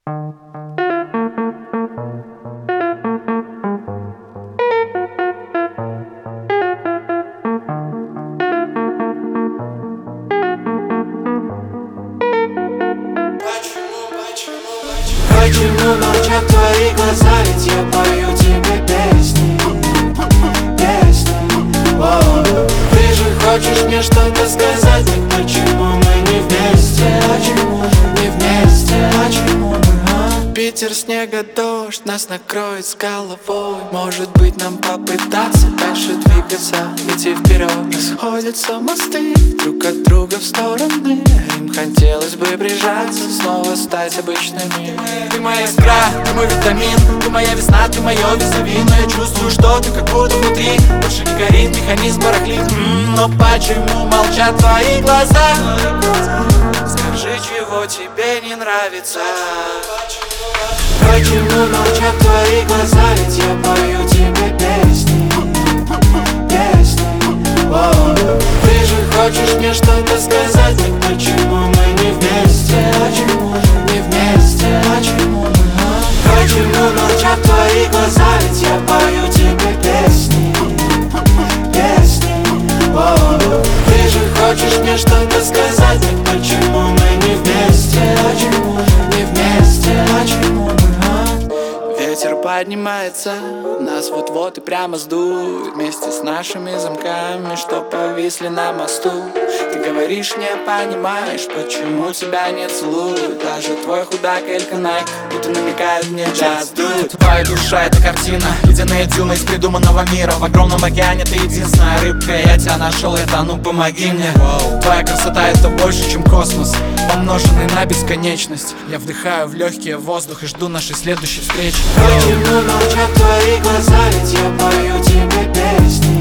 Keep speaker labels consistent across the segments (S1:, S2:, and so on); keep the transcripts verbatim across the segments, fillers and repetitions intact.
S1: Почему молчат твои глаза, ведь я пою тебе песни, песни. Воу. Ты же хочешь мне что-то сказать, так почему мы не вместе? Почему не вместе? Почему мы, а? Питер, снега, дождь нас накроет с головой. Может быть, нам попытаться дальше двигаться, идти вперед. Расходятся мосты друг от друга в стороны. Им хотелось бы прижаться, снова стать обычными. Ты моя искра, ты мой витамин, ты моя весна, ты мое визави. Но я чувствую, что ты как будто внутри. Больше не горит, механизм барахлит. М-м, но почему молчат твои глаза? Скажи, чего тебе не нравится? Почему молчат твои глаза, ведь я пою тебе песни, песни. Воу. Ты же хочешь мне что-то сказать, так почему мы не вместе? Почему не вместе? Почему мы, а? Почему молчат твои глаза, ведь я пою тебе песни, песни. Воу. Ты же хочешь мне что-то сказать, так почему мы не вместе? Почему не вместе? Почему мы, а? Ветер поднимается, нас вот-вот и прямо сдует, вместе с нашими замками, что повисли на мосту. Ты говоришь, не понимаешь, почему тебя не целуют. Даже твой худак Элька Найк будто намекает мне just do it. Твоя душа — это картина, ледяные дюны из придуманного мира. В огромном океане ты единственная рыбка, я тебя нашел, я тону, помоги мне. Твоя красота — это больше, чем космос, помноженный на бесконечность. Я вдыхаю в легкие воздух и жду нашей следующей встречи. Почему молчат твои глаза, ведь я пою тебе песни,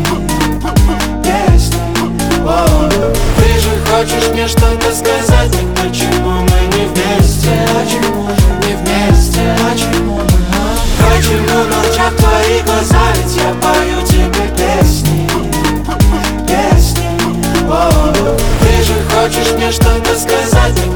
S1: песни. Воу. Ты же хочешь мне что-то сказать, так почему мы не вместе? Почему не вместе? Почему мы, а? Почему молчат твои глаза, ведь я пою тебе песни, песни. Воу. Ты же хочешь мне что-то сказать, так